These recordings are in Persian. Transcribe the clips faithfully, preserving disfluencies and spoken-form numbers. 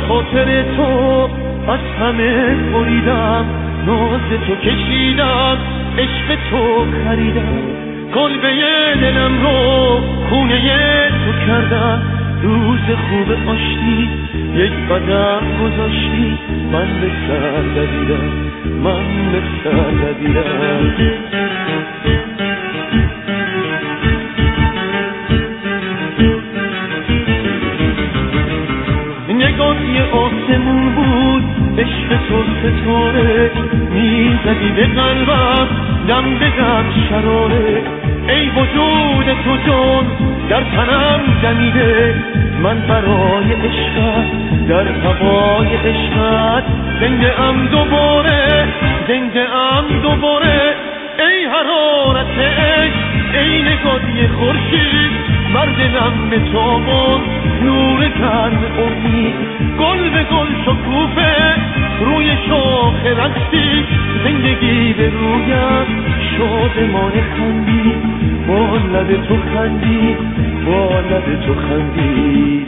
خاطر تو از همه بریدم، ناز تو کشیدم، عشق تو خریدم، کلبه دلم رو خونه تو کردم. روز خوب آشتی یک قدم گذاشتی، من به سر دویدم، من به سر دویدم. نگاهی آسمون بود، عشق تو ستاره، میزدی به قلبم دم به دم شراره. ای وجود تو جان در تنم دمیده، من برای عشقت در هوای عشقت زنده ام دوباره، زنده ام دوباره. ای حرارت عشق، ای نگاهی خورشید، مرد نم به تابان نور گرم امید. گل به گل شکوفه روی شاخ رقصی، زندگی به رویم شادمان خندی، با لب تو خندی، با لب تو خندی.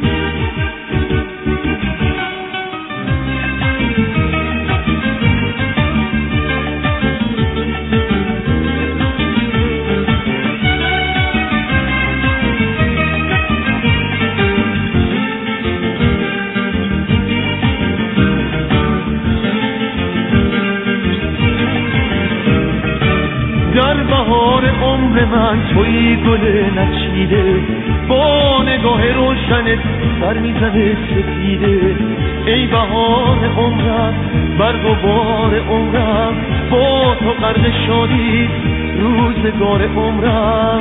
در بهار عمر من توی گل نچیده، با نگاه روشنت سر میزنه سپیده. ای بهار عمرم، برگ و بار عمرم، با تو غرق شادی روزگار عمرم.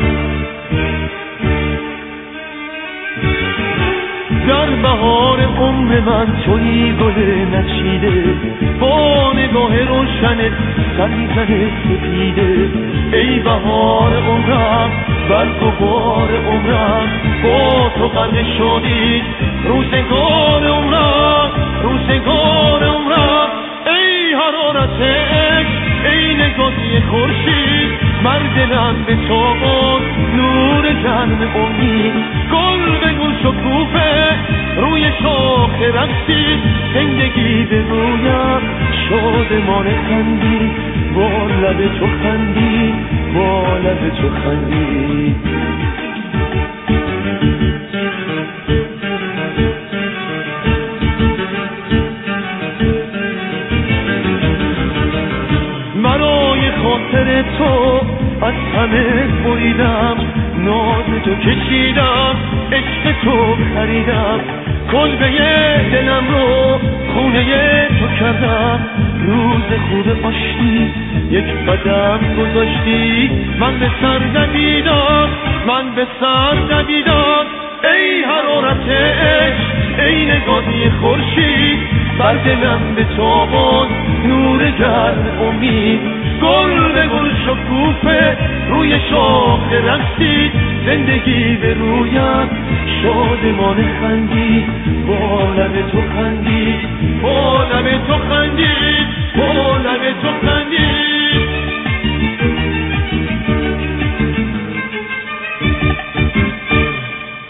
در بهار عمر من توی گل نچیده، با نگاه روشنت سر میزنه سپیده. ای بهار عمرم، برگ و بار عمرم، با تو غرق شادی روزگار عمرم، روزگار عمرم. ای حرارت عشق، ای نگاهی خورشید، مرد دلم به تابان نور گرم امید. گل به گل شکوفه روی شاخ رقصی، زندگی به رویم شادمان خندی، با لب تو خندی، با لب تو خندی. برای خاطر تو از همه بریدم، ناز تو کشیدم، عشق تو خریدم، کلبه دلم رو خونه تو کردم. روز خوب آشتی یک قدم گذاشتی، من به سر دویدم، من به سر دویدم. ای حرارت عشق، ای نگاهی خورشید، بر دلم به تابان نور گرم امید. گل به گل شکوفه روی شاخ رقصید، زندگی به رویم شادمان خندی، با لب تو خندی، با لب تو خندی.